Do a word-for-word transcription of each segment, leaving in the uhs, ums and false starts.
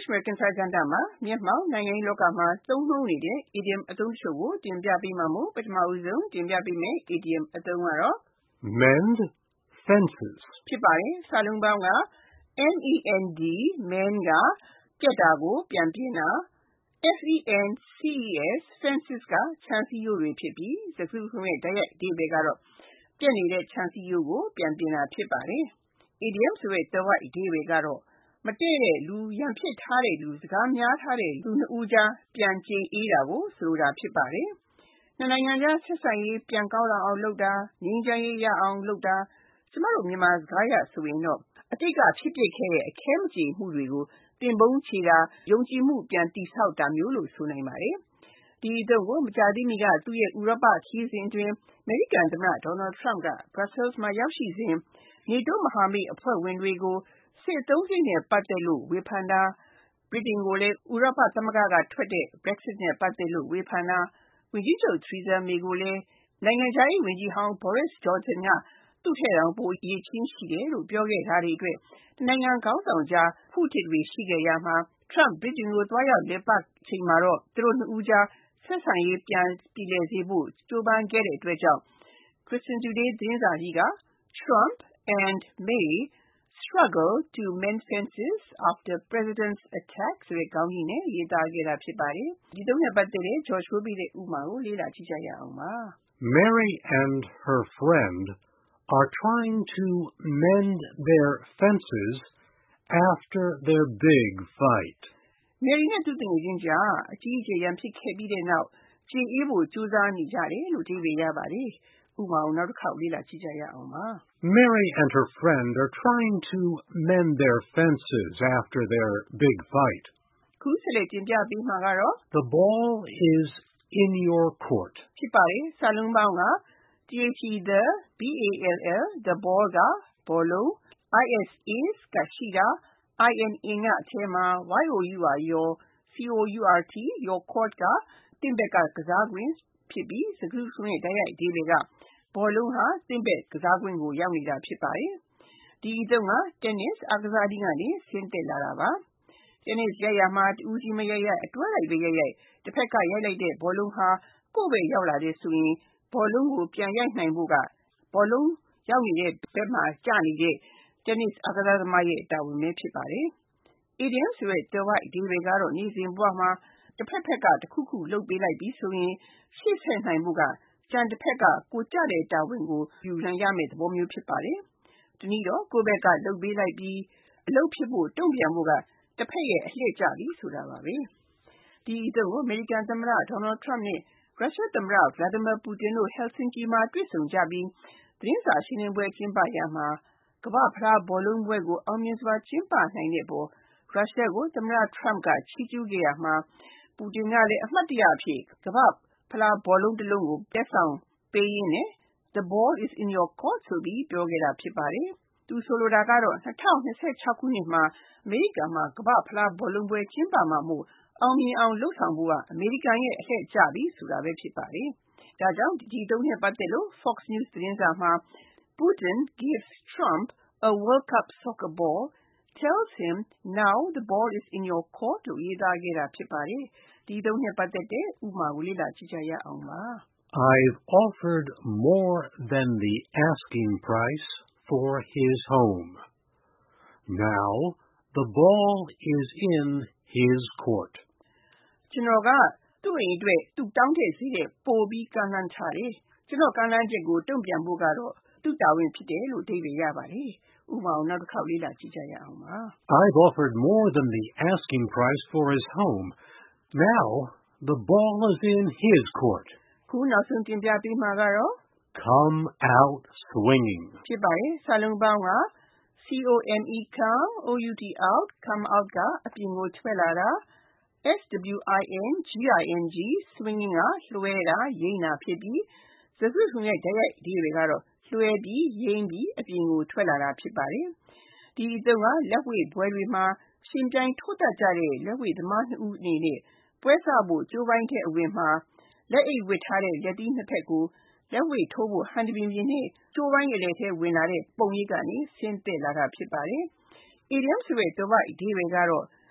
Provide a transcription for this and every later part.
English American စာကြံမှာမျက်မှောက်နိုင်ငံရေးလောကမှာသုံးနှုန်းနေတဲ့ idiom အသုံးတချို့ကိုတင်ပြပေးမှာမို့ပထမဦးဆုံးတင်ပြပေးမယ့် idiom အသုံးကတော့ mend fences ဖြစ်ပါတယ်။စာလုံးပေါင်းက M E N D mend ကပြတ်တာကိုပြန်ပြင်တာ F E N C E S fences ကခြံစည်းရိုးတွေဖြစ်ပြီးစကားစုတခုလုံးရဲ့တိုက်ရိုက်အဓိပ္ပါယ်ကတော့ပြတ်နေတဲ့ခြံစည်းရိုးကိုပြန်ပြင်တာဖြစ်ပါတယ်။ idiom ဆိုတဲ့သွယ်ဝိုက်အဓိပ္ပါယ်ကတော့မတည့်တဲ့လူရန်ဖြစ်ထားတဲ့လူစကားများထားတဲ့လူနှစ်ဦးကြားပြန်ကြေအေးတာကိုဆိုလိုတာဖြစ်ပါတယ်။နှစ်နိုင်ငံကြားဆက်ဆံရေးပြန်ကောင်းလာအောင်လုပ်တာငြိမ်းချမ်းရေးရအောင်လုပ်တာကျမတို့မြန်မာစကားရဆိုရင်တော့အတိတ်ကဖြစ်ပျက်ခဲ့တဲ့အခဲမကြေမှုတွေကိုသင်ပုန်းချေတာယုံကြည်မှုပြန်တည်ဆောက်တာမျိုးလို့ဆိုနိုင်ပါတယ်။ဒီအသုံးကိုမကြာသေးမီကသူ့ရဲ့ဥရောပခရီးစဉ်အတွင်းအမေရိကန်သမ္မတ Donald Trump က Brussels မှာရောက်ရှိစဉ် NATO မဟာမိတ်အဖွဲ့ဝင်တွေကိုစစ်အသုံးစရိတ်နဲ့ပတ်သက်လို့ဝေဖန်တာဗြိတိန်ကိုလည်းဥရောပသမဂ္ဂကထွက်တဲ့ Brexit နဲ့ပတ်သက်လို့ဝေဖန်တာဝန်ကြီးချုပ် Theresa May ကိုလည်းနိုင်ငံခြားရေးဝန်ကြီးဟောင်း Boris Johnson ကသူ့ထက်တောင်ပိုအရည်အချင်းရှိတယ်လို့ပြောခဲ့တာတွေအတွက်နိုင်ငံခေါင်းဆောင်ကြားဖုထစ်တွေရှိခဲ့ရမှာ Trump ဗြိတိန်ကိုသွားရောက်လည်ပတ်ချိန်မှာတော့သူတို့နှစ်ဦးကြားဆက်ဆံရေးပြန်ပြေလည်စေဖို့ကြိုးပမ်းခဲ့တဲ့အတွက်ကြောင့် Christian Today သတင်းစာကြီးက Trump and May struggle to mend fences after president's attack ဆိုတဲ့ခေါင်းကြီးနဲ့ရေးသားခဲ့တာဖြစ်ပါတယ်။ဒီသုံးနဲ့ပတ်သက်တဲ့ George Wilby ရဲ့ဥပမာကိုလေ့လာကြည့်ကြရအောင်ပါ။ Mary and her friend are trying to mend their fences after their big fight. Mary နဲ့သူ့တငယ်ချင်းကြားအကြီးအကျယ်ရန်ဖြစ်ခဲ့ပြီးတဲ့နောက်ကြေအေးဖို့ကြိုးစားနေကြတယ်လို့အဓိပ္ပာယ်ရပါတယ်။ဥပမာကိုနောက်တစ်ခေါက်လေ့လာကြည့်ကြရအောင်ပါ။ Mary and her friend are trying to mend their fences after their big fight. ခုဆက်လက်တင်ပြပေးမှာကတော့ The ball is in your court. ဖြစ်ပါတယ်။စာလုံးပေါင်းက the B A L L the ball ကဘောလုံး is is ကရှိတာ in in ကအထဲမှာ your court your court ကတင့်ဘက်ကကစားကွင်းဖြစ်ပြီးစကားစုရဲ့တိုက်ရိုက်အဓိပ္ပာယ်ကဘောလုံးဟာတင့်ဘက်ကစားကွင်းကိုရောက်နေတာဖြစ်ပါတယ်။ဒီအသုံးက tennis အားကစားနည်းကနေဆင်းသက်လာတာပါ။ tennis ရိုက်ရာမှာတဦးချင်းမရိုက်ရိုက်အတွဲလိုက်ပဲရိုက်ရိုက်တစ်ဖက်ကရိုက်လိုက်တဲ့ဘောလုံးဟာကိုယ့်ဘက်ရောက်လာတယ်ဆိုရင်ဘောလုံးကိုပြန်ရိုက်နိုင်ဖို့ကဘောလုံးရောက်နေတဲ့ဘက်မှာကျနေတဲ့ tennis အားကစားသမားရဲ့တာဝန်ပဲဖြစ်ပါတယ်။ idiom ဆိုတဲ့သွယ်ဝိုက်အဓိပ္ပာယ်ကတော့နေ့စဉ်ဘဝမှာတစ်ဖက်ဖက်ကတစ်ခုခုလုပ်ပေးလိုက်ပြီးဆိုရင်ရှေ့ဆက်နိုင်ဖို့ကကျန်တစ်ဖက်ကကိုကျတဲ့တာဝန်ကိုယူနိုင်ရမယ့်သဘောမျိုးဖြစ်ပါတယ်။တနည်းတော့ကိုယ့်ဘက်ကလုပ်ပေးလိုက်ပြီးအလုပ်ဖြစ်ဖို့တုံ့ပြန်ဖို့ကတစ်ဖက်ရဲ့အလှည့်ကျပြီဆိုတာပါပဲ။ဒီအသုံးကိုအမေရိကန်သမ္မတ Donald Trump နဲ့ရုရှားသမ္မတ Vladimir Putin တို့ Helsinki မှာတွေ့ဆုံကြပြီးသတင်းစာရှင်းလင်းပွဲကျင်းပရာမှာကမ္ဘာ့ဖလားဘောလုံးပွဲကိုအောင်မြင်စွာကျင်းပနိုင်တဲ့အပေါ်ရုရှားကိုသမ္မတ Trump ကချီးကျူးခဲ့ရမှာပူတင်ကလည်းအမှတ်တရအဖြစ်ကမ္ဘာ့ဖလားဘောလုံးတစ်လုံးကိုလက်ဆောင်ပေးရင်းနဲ့ The ball is in your court ဆိုပြီးပြောခဲ့တာဖြစ်ပါတယ်။သူဆိုလိုတာကတော့၂၀၂၆ခုနှစ်မှာအမေရိကန်မှာကမ္ဘာ့ဖလားဘောလုံးပွဲကျင်းပမှာမို့အောင်မြင်အောင်လုပ်ဆောင်ဖို့ကအမေရိကန်ရဲ့အလှည့်ကျပြီဆိုတာပဲဖြစ်ပါတယ်။ဒါကြောင့်ဒီအသုံးနဲ့ပတ်သက်လို့ Fox News သတင်းစာမှာ Putin gives Trump a World Cup soccer ball, tells him now the ball is in your court လို့ရေးသားခဲ့တာဖြစ်ပါတယ်။ဒီအသုံးနဲ့ပတ်သက်တဲ့ဥပမာကိုလေ့လာကြည့်ကြရအောင်ပါ။ I've offered more than the asking price for his home. Now the ball is in his court. ကျွန်တော်ကသူ့အိမ်အတွက်သူတောင်းတဲ့ဈေးတဲ့ပိုပြီးကမ်းလှမ်းထားတယ်။ကျွန်တော်ကမ်းလှမ်းချက်ကိုတုံ့ပြန်ဖို့ကတော့သူ့တာဝန်ဖြစ်တယ်လို့အဓိပ္ပာယ်ရပါတယ်။ဥပမာကိုနောက်တစ်ခေါက်လေ့လာကြည့်ကြရအောင်ပါ။ I've offered more than the asking price for his home. Now the ball is in his court. ခုနောက်ဆုံးတင်ပြပေးမှာကတော့ Come out swinging ဖြစ်ပါတယ်။စာလုံးပေါင်းက C O M E come out out come out ကအပြင်ကိုထွက်လာတာ S W I N G I N G swinging ကလွှဲတာရိမ့်တာဖြစ်ပြီးစကားစုရဲ့တိုက်ရိုက်အဓိပ္ပာယ်ကတော့လွှဲပြီးရိမ့်ပြီးအပြင်ကိုထွက်လာတာဖြစ်ပါတယ်။ဒီအသုံးကလက်ဝှေ့ပွဲတွေမှာရှင်ပြိုင်ထိုးတတ်ကြတဲ့လက်ဝှေ့သမားနှစ်ဦးအနေနဲ့ပွဲစဖို့ကြိုးပမ်းတဲ့အဝင်မှာလက်အိတ်ဝတ်ထားတဲ့လက်သီးနှစ်ဖက်ကိုလက်ဝှေ့ထိုးဖို့ဟန်တပင်ပြင်နဲ့ကြိုးပမ်းရည်ထဲဝင်လာတဲ့ပုံရိပ်ကနေဆင်းသက်လာတာဖြစ်ပါတယ်။ idiom ဆိုတဲ့သွယ်ဝိုက်အဓိပ္ပာယ်ကတော့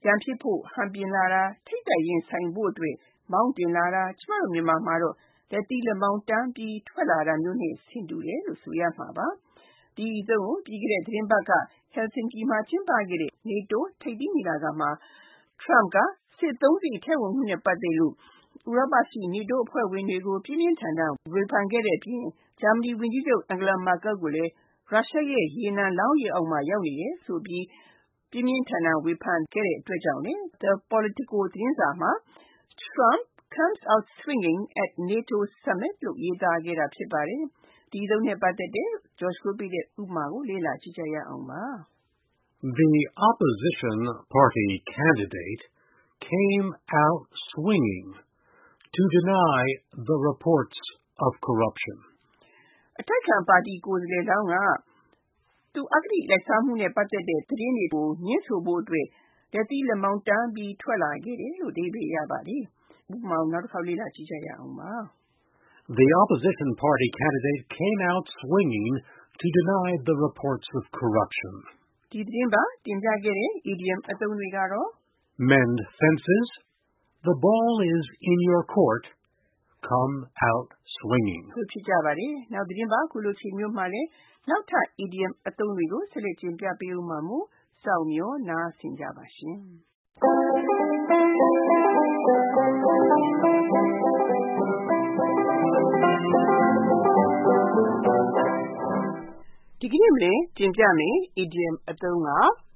ရန်ဖြစ်ဖို့ဟန်ပြင်လာတာထိတ်တိုက်ရင်ဆိုင်ဖို့အတွက်မောင်းတင်လာတာကျမတို့မြန်မာမှာတော့လက်တီးလက်မောင်းတန်းပြီးထွက်လာတာမျိုးနဲ့ဆင်တူတယ်လို့ဆိုရမှာပါဒီအသုံးကိုပြီးခဲ့တဲ့သတင်းပတ်က Helsinki မှာကျင်းပခဲ့တဲ့ NATO ထိပ်သီးညီလာခံမှာ Trump ကစစ်သုံးစီထည့်ဝင်မှုနဲ့ပတ်သက်လို့ဥရောပရှိ NATO အဖွဲ့ဝင်တွေကိုပြင်းပြင်းထန်ထန်ဝေဖန်ခဲ့တဲ့အပြင်ဂျာမနီဝန်ကြီးချုပ် Angela Merkel ကိုလည်းရုရှားရဲ့ရေနံလောင်းရေအောက်မှာရောက်နေတယ်ဆိုပြီးပြင်းပြင်းထန်ထန်ဝေဖန်ခဲ့တဲ့အတွက်ကြောင့်လေ The Politico သတင်းစာမှာ Trump comes out swinging at NATO summit လို့ရေးသားခဲ့တာဖြစ်ပါတယ်ဒီအသုံးနဲ့ပတ်သက်တဲ့ George ကိုပြတဲ့ဥပမာကိုလေ့လာကြည့်ကြရအောင်ပါ The opposition party candidate came out swinging to deny the reports of corruption. အတိုက်ခံပါတီကိုယ်စားလှယ်လောင်းကသူအဂတိလိုက်စားမှုနဲ့ပတ်သက်တဲ့သတင်းတွေကိုညှင်းဆိုဖို့အတွက်လက်တီးလက်မောင်းတန်းပြီးထွက်လာခဲ့တယ်လို့အဓိပ္ပာယ်ရပါတယ်ဥပမာကိုနောက်တစ်ခေါက်လေ့လာကြည့်ကြရအောင်ပါ The opposition party candidate came out swinging to deny the reports of corruption. ဒီသတင်းပါတင်ပြခဲ့တဲ့ idiom အသုံးတွေကတော့ Mend fences, the ball is in your court, come out swinging. ဟုတ်ဖြစ်ကြပါတယ်နောက်သတင်းပါခုလိုချိန်မျိုးမှာလည်းနောက်ထပ် idiom အသုံးတွေကိုဆက်လက်တင်ပြပေးဦးမှာမို့စောင့်မျှော်နားဆင်ကြပါရှင်ဒီကနေ့မင်းတင်ပြမယ် idiom အသုံးက